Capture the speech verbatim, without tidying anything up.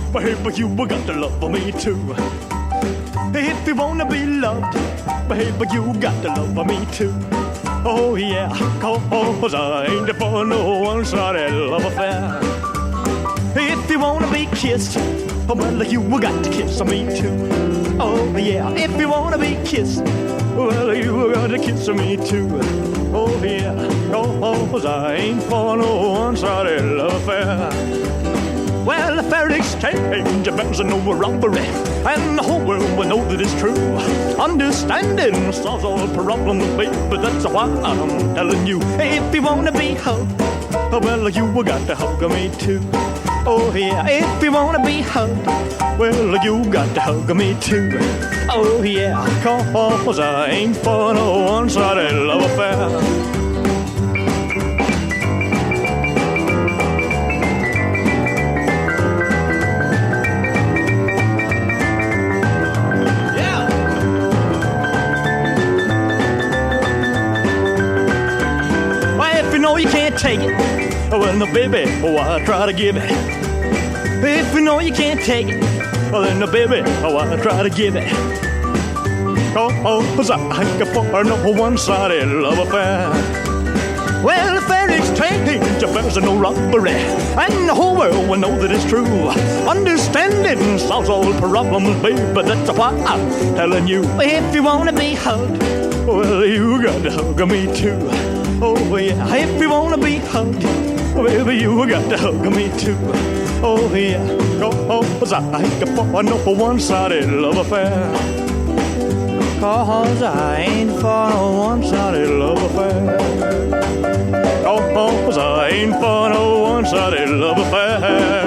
Baby, you got to love me too. If you wanna be loved, baby, you got to love me too. Oh yeah, cause I ain't for no one-sided love affair. If you wanna be kissed, well, you got to kiss me too. Oh yeah, if you wanna be kissed, well, you got to kiss me too. Oh yeah, cause I ain't for no one-sided love affair. Well, a fair exchange bears no robbery, and the whole world will know that it's true. Understanding solves all problems, baby, that's why I'm telling you. If you wanna be hugged, well, you got to hug me too. Oh yeah, if you wanna be hugged, well, you got to hug me too. Oh yeah, cause I ain't for no one-sided love affair. You can't take it, well, no, baby, oh, I try to give it. If you know you can't take it, well, then, no, baby, oh, I try to give it. Oh, oh, cause I ain't for no one-sided love affair. Well, a fair exchange affairs are no robbery, and the whole world will know that it's true. Understanding solves all problems, baby, that's why I'm telling you. If you wanna be hugged, well, you got to hug me too. Oh yeah, if you wanna be hugged, baby, you got to hug me too. Oh yeah, cause I ain't for no one-sided love affair. Cause I ain't for no one-sided love affair. Cause I ain't for no one-sided love affair.